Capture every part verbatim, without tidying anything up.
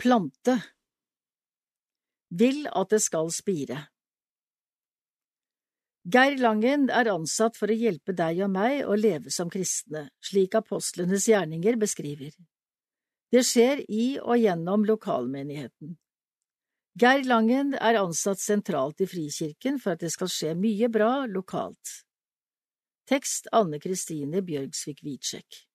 Plante. Vil at det skal spire. Geir Langen er ansatt for å hjelpe deg og meg å leve som kristne, slik apostlenes gjerninger beskriver. Det skjer i og gjennom lokalmenigheten. Geir Langen er ansatt sentralt i Frikirken for at det skal skje mye bra lokalt. Tekst Anne Kristine Bjørgsvik-Hvitsjek.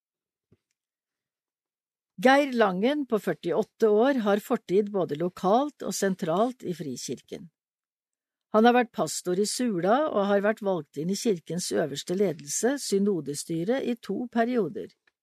Geir Langen på førtiåtte år har fortid både lokalt og sentralt i Frikirken. Han har vært pastor i Sula og har vært valgt inn i kirkens øverste ledelse, synodestyret, i to perioder.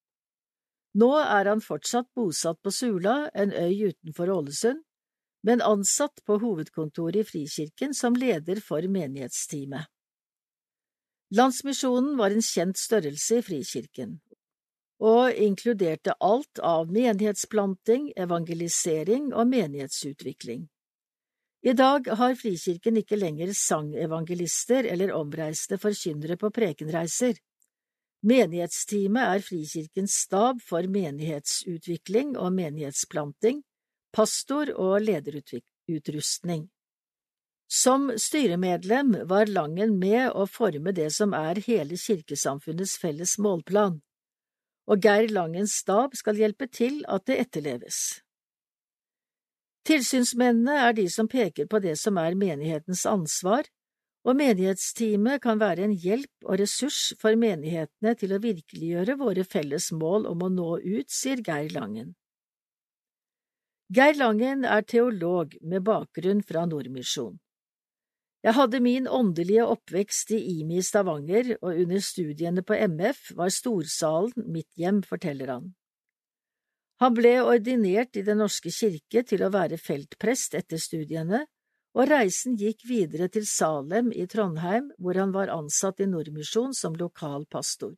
Nå er han fortsatt bosatt på Sula, en øy utenfor Ålesund, men ansatt på hovedkontoret i Frikirken som leder for menighetsteamet. Landsmisjonen var en kjent størrelse i Frikirken, og inkluderte alt av menighetsplanting, evangelisering og menighetsutvikling. I dag har Frikirken ikke lenger sangevangelister eller omreiste forkynnere på prekenreiser. Menighetsteamet er Frikirkens stab for menighetsutvikling og menighetsplanting, pastor- og lederutrustning. Som styremedlem var Langen med å forme det som er hele kirkesamfunnets felles målplan, og Geir Langens stab skal hjelpe til at det etterleves. Tilsynsmennene er de som peker på det som er menighetens ansvar, og menighetsteamet kan være en hjelp og ressurs for menighetene til å virkeliggjøre våre felles mål om å nå ut, sier Geir Langen. Geir Langen er teolog med bakgrunn fra Nordmisjon. Jeg hadde min åndelige oppvekst i I M I Stavanger, og under studiene på M F var Storsalen mitt hjem, forteller han. Han ble ordinert i Den norske kirke til å være feltprest etter studiene, og reisen gikk videre til Salem i Trondheim, hvor han var ansatt i Nordmisjon som lokal pastor.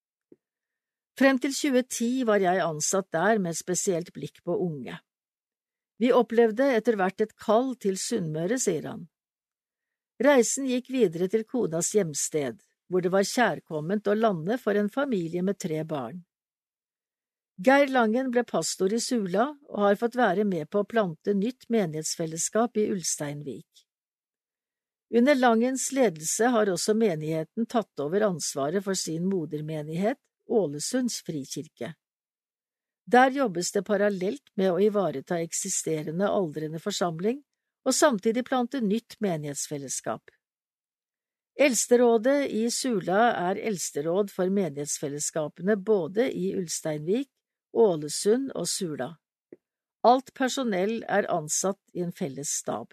Frem til tjueti var jeg ansatt der med et spesielt blikk på unge. Vi opplevde etter hvert et kall til Sunnmøre, sier han. Reisen gikk videre til konas hjemsted, hvor det var kjærkomment å lande for en familie med tre barn. Geir Langen ble pastor i Sula og har fått være med på å plante nytt menighetsfellesskap i Ulsteinvik. Under Langens ledelse har også menigheten tatt over ansvaret for sin modermenighet, Ålesunds frikirke. Der jobbes det parallelt med å ivareta eksisterende aldrende forsamling, og samtidig plante nytt menighetsfellesskap. Eldsterådet i Sula er eldsteråd for menighetsfellesskapene både i Ulsteinvik, Ålesund og Sula. Alt personell er ansatt i en felles stab.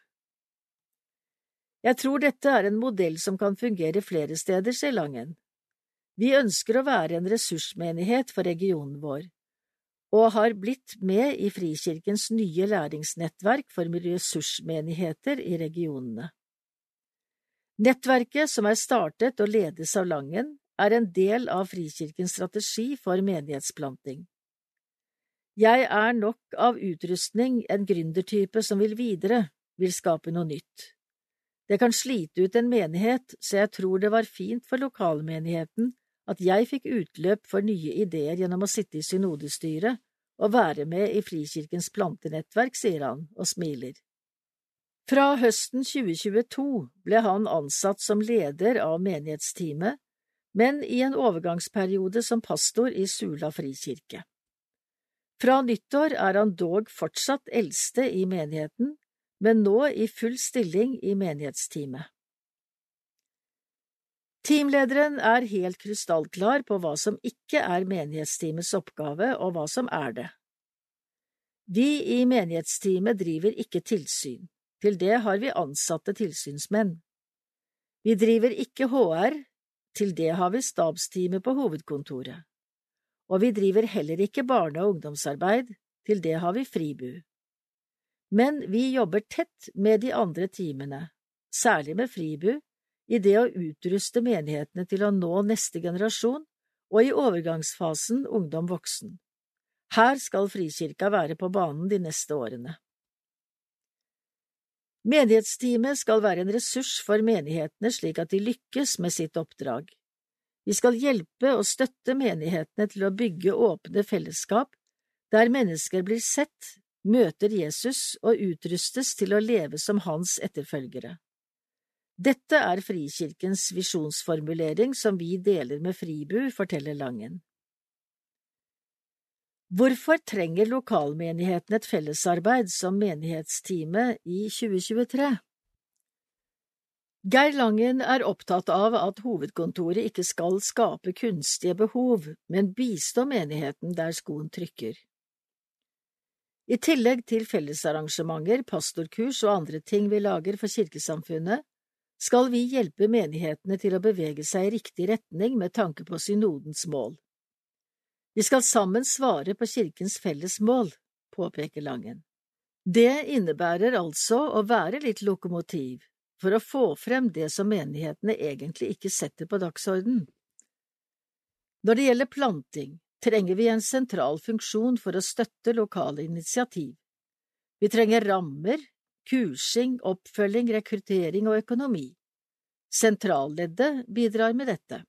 Jeg tror dette er en modell som kan fungere flere steder, sier Langen. Vi ønsker å være en ressursmenighet for regionen vår, og har blitt med i Frikirkens nye læringsnettverk for ressursmenigheter i regionene. Nettverket, som er startet og ledes av Langen, er en del av Frikirkens strategi for menighetsplanting. Jeg er nok av utrustning en gründertype som vil videre, vil skape noe nytt. Det kan slite ut en menighet, så jeg tror det var fint for lokalmenigheten at jeg fikk utløp for nye ideer gjennom å sitte i synodestyret og være med i Frikirkens plantenettverk, sier han og smiler. Fra høsten tjue tjueto ble han ansatt som leder av menighetsteamet, men i en overgangsperiode som pastor i Sula frikirke. Fra nyttår er han dog fortsatt eldste i menigheten, men nå i full stilling i menighetsteamet. Teamlederen er helt krystallklar på hva som ikke er menighetsteamets oppgave, og hva som er det. Vi i menighetsteamet driver ikke tilsyn. Til det har vi ansatte tilsynsmenn. Vi driver ikke H R, til det har vi stabsteamet på hovedkontoret. Og vi driver heller ikke barne- og ungdomsarbeid, til det har vi Fribu. Men vi jobber tett med de andre teamene, særlig med Fribu, i det å utruste menighetene til å nå neste generasjon, og i overgangsfasen ungdom-voksen. Her skal Frikirka være på banen de neste årene. Menighetsteamet skal være en ressurs for menighetene slik at de lykkes med sitt oppdrag. Vi skal hjelpe og støtte menighetene til å bygge åpne fellesskap, der mennesker blir sett, møter Jesus og utrustes til å leve som hans etterfølgere. Dette er Frikirkens visjonsformulering som vi deler med Fribu, forteller Langen. Hvorfor trenger lokalmenigheten et fellesarbeid som menighetstime i tjue tjuetre? Geir Langen er opptatt av at hovedkontoret ikke skal skape kunstige behov, men bistå menigheten der skoen trykker. I tillegg til fellesarrangementer, pastorkurs og andre ting vi lager for kirkesamfunnet, skal vi hjelpe menighetene til å bevege seg i riktig retning med tanke på synodens mål. Vi skal sammen svare på kirkens felles mål, påpeker Langen. Det innebærer altså å være litt lokomotiv, for å få frem det som menighetene egentlig ikke setter på dagsorden. Når det gjelder planting, trenger vi en sentral funksjon for å støtte lokale initiativ. Vi trenger rammer, kursing, oppfølging, rekruttering og økonomi. Sentralleddet bidrar med dette.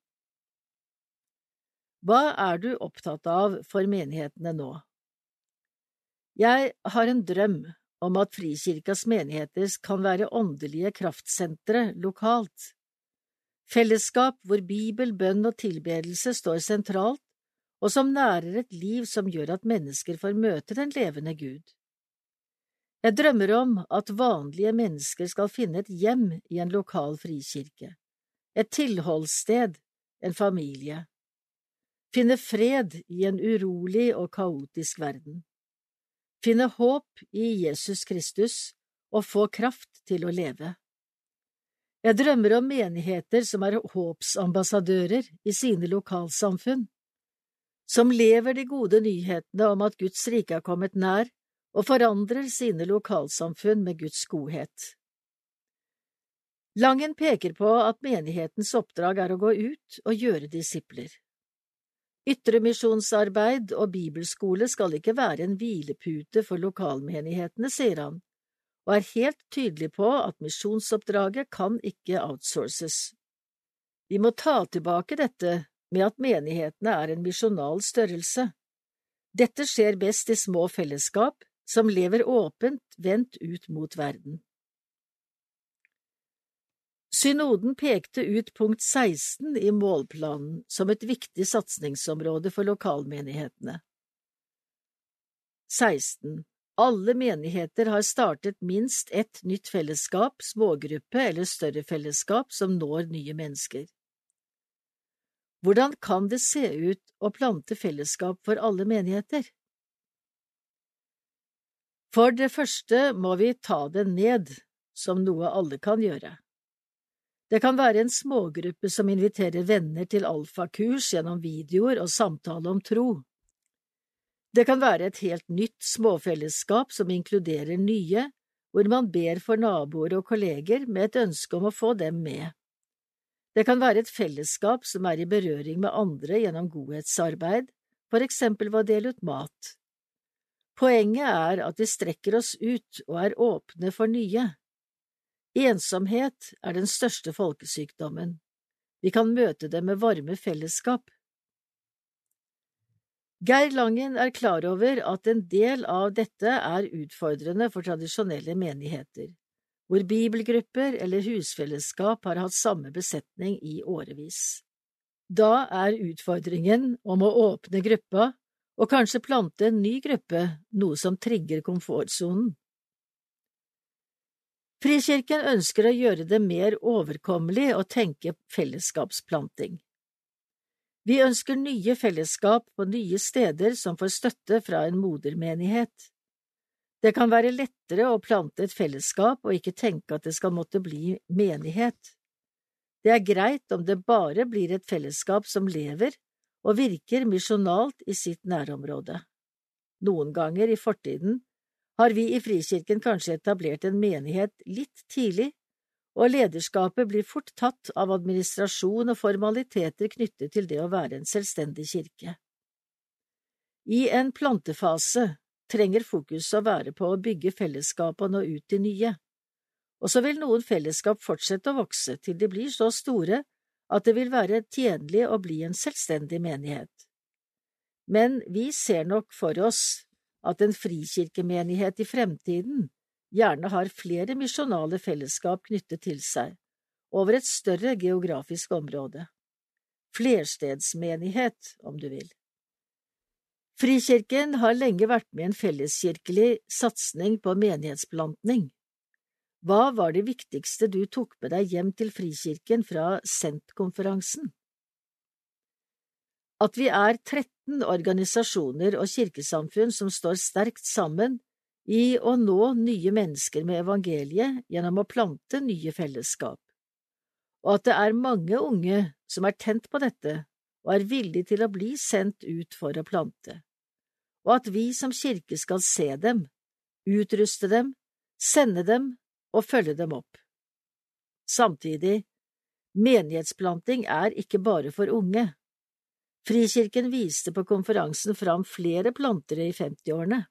Hva er du opptatt av for menighetene nå? Jeg har en drøm om at Frikirkas menigheter kan være åndelige kraftsentre lokalt. Fellesskap hvor Bibel, bønn og tilbedelse står sentralt, og som nærer et liv som gjør at mennesker får møte den levende Gud. Jeg drømmer om at vanlige mennesker skal finne et hjem i en lokal frikirke, et tilholdssted, en familie. Finne fred i en urolig og kaotisk verden. Finne håp i Jesus Kristus og få kraft til å leve. Jeg drømmer om menigheter som er håpsambassadører i sine lokalsamfunn, som lever de gode nyhetene om at Guds rike er kommet nær, og forandrer sine lokalsamfunn med Guds godhet. Langen peker på at menighetens oppdrag er å gå ut og gjøre disipler. Ytremisjonsarbeid og bibelskole skal ikke være en hvilepute for lokalmenighetene, sier han, og er helt tydelig på at misjonsoppdraget kan ikke outsources. Vi må ta tilbake dette med at menighetene er en misjonal størrelse. Dette skjer best i små fellesskap som lever åpent vendt ut mot verden. Synoden pekte ut punkt seksten i målplanen som et viktig satsingsområde for lokalmenighetene. seksten. Alle menigheter har startet minst ett nytt fellesskap, smågruppe eller større fellesskap som når nye mennesker. Hvordan kan det se ut å plante fellesskap for alle menigheter? For det første må vi ta det ned, som noe alle kan gjøre. Det kan være en smågruppe som inviterer venner til alfakurs gjennom videoer og samtale om tro. Det kan være et helt nytt småfellesskap som inkluderer nye, hvor man ber for naboer og kolleger med et ønske om å få dem med. Det kan være et fellesskap som er i berøring med andre gjennom godhetsarbeid, for eksempel ved å dele ut mat. Poenget er at vi strekker oss ut og er åpne for nye. Ensomhet er den største folkesykdommen. Vi kan møte det med varme fellesskap. Geir Langen er klar over at en del av dette er utfordrende for tradisjonelle menigheter, hvor bibelgrupper eller husfellesskap har hatt samme besetning i årevis. Da er utfordringen om å åpne gruppa og kanskje plante en ny gruppe, noe som trigger komfortsonen. Frikirken ønsker å gjøre det mer overkommelig å tenke fellesskapsplanting. Vi ønsker nye fellesskap på nye steder som får støtte fra en modermenighet. Det kan være lettere å plante et fellesskap og ikke tenke at det skal måtte bli menighet. Det er greit om det bare blir et fellesskap som lever og virker misjonalt i sitt nærområde. Noen ganger i fortiden har vi i Frikirken kanskje etablert en menighet litt tidlig, og lederskapet blir fort tatt av administrasjon og formaliteter knyttet til det å være en selvstendig kirke. I en plantefase trenger fokus å være på å bygge fellesskap og nå ut til nye, og så vil noen fellesskap fortsette å vokse til de blir så store at det vil være tjenlig å bli en selvstendig menighet. Men vi ser nok for oss at en frikirkemenighet i fremtiden gjerne har flere misjonale fellesskap knyttet til seg, over et større geografisk område. Flerstedsmenighet, om du vil. Frikirken har lenge vært med en felleskirkelig satsning på menighetsplantning. Hva var det viktigste du tok med deg hjem til Frikirken fra Sent-konferansen? At vi er tretten organisasjoner og kirkesamfunn som står sterkt sammen i å nå nye mennesker med evangeliet gjennom å plante nye fellesskap, og at det er mange unge som er tent på dette og er villige til å bli sendt ut for å plante, og at vi som kirke skal se dem, utruste dem, sende dem og følge dem opp. Samtidig, menighetsplanting er ikke bare for unge. Frikirken viste på konferansen fram flere plantere i femtiårene.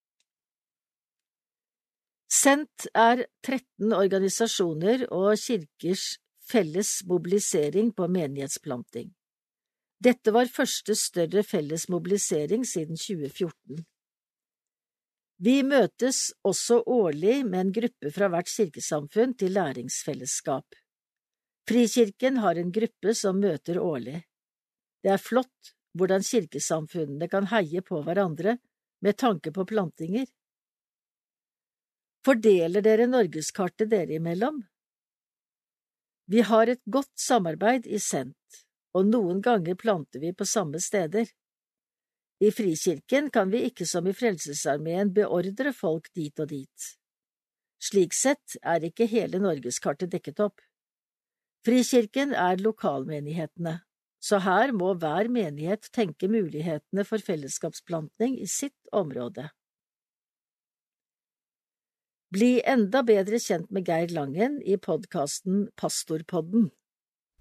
Sent er tretten organisasjoner og kirkers felles mobilisering på menighetsplanting. Dette var første større felles mobilisering siden tjue fjorten. Vi møtes også årlig med en gruppe fra hvert kirkesamfunn til læringsfellesskap. Frikirken har en gruppe som møter årlig. Det er flott hvordan kirkesamfunnene kan heie på hverandre med tanke på plantinger. Fordeler dere norgeskartet dere imellom? Vi har et godt samarbeid i Sent, og noen ganger planter vi på samme steder. I Frikirken kan vi ikke som i Frelsesarmeen beordre folk dit og dit. Slik sett er ikke hele norgeskartet dekket opp. Frikirken er lokalmenighetene, så her må hver menighet tenke mulighetene for fellesskapsplantning i sitt område. Bli enda bedre kjent med Geir Langen i podcasten Pastorpodden.